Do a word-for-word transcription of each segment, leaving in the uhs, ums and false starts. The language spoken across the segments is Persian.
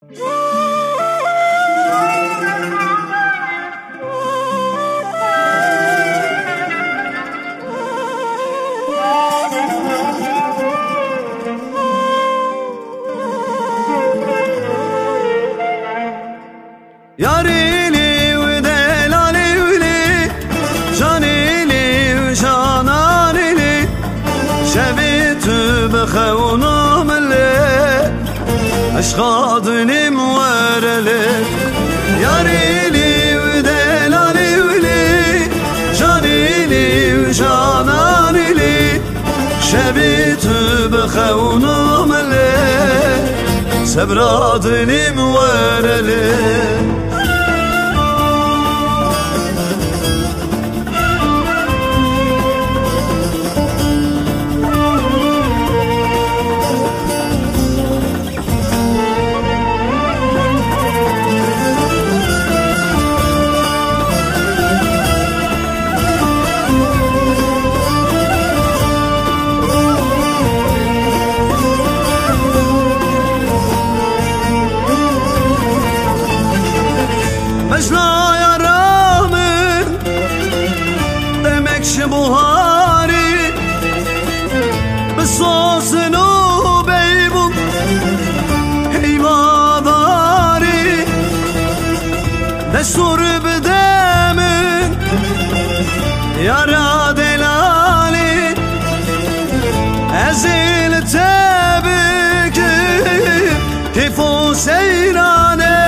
ياريلي ودلالي ولي جانيلي وجانانيلي شبيت بخونام اللي أشغادني مورلي ياريلي ودلالي ولي جانيلي وجانانيلي شبيت بخونام اللي سبرادني مورلي مجنايا رامن دمكش بوهاري بالصوص نوبيبو هيباداري دستور بدمن يا رادلالي أزيل تبك كيفو سيراني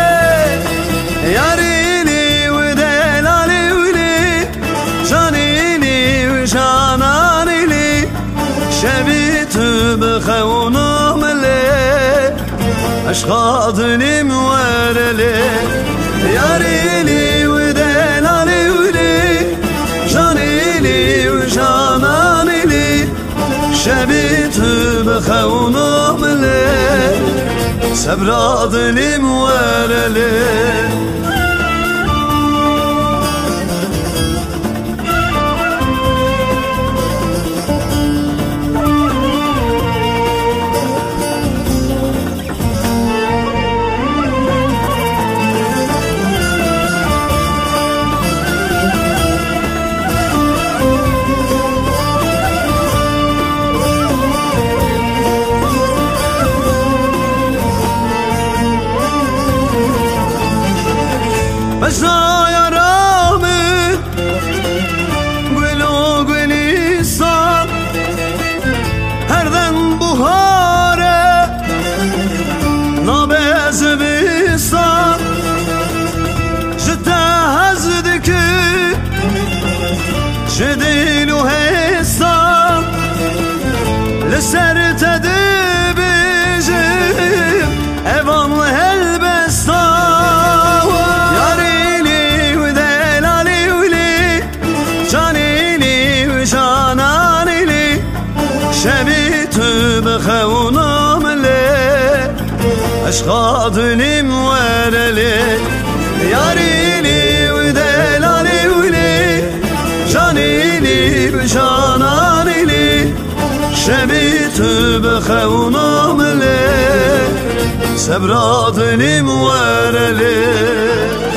ياريلي ودلالي ولي جانيلي وجانانيلي شبيت بخونام اللي أشغادني مورلي ياريلي ودلالي ولي جانيلي وجانانيلي شبيت بخونام اللي سبرادني مورلي مجنايا رامن قولو قولي صار هردن بوهاره نابز بيصار جتا هزدك جديلو هيصار لسر تدبجم ايوان هالبستار شبيت بخونام اللي أشغادني مورلي ياريلي ودلالي ولي جانيلي وجانانيلي شبيت بخونام اللي سبرادني مورلي